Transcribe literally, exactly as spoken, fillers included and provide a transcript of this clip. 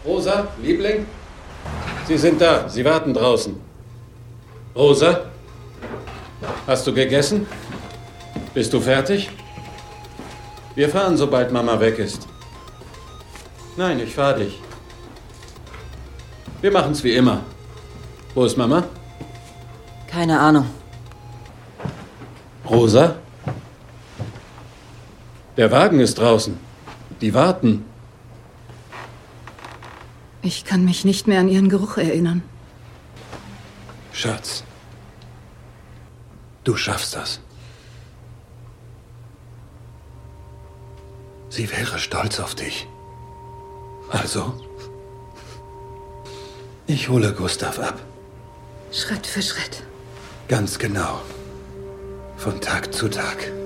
Rosa, Liebling? Sie sind da. Sie warten draußen. Rosa? Hast du gegessen? Bist du fertig? Wir fahren, sobald Mama weg ist. Nein, ich fahr dich. Wir machen's wie immer. Wo ist Mama? Keine Ahnung. Rosa? Der Wagen ist draußen. Die warten. Ich kann mich nicht mehr an ihren Geruch erinnern. Schatz. Du schaffst das. Sie wäre stolz auf dich. Also, ich hole Gustav ab. Schritt für Schritt. Ganz genau. Von Tag zu Tag.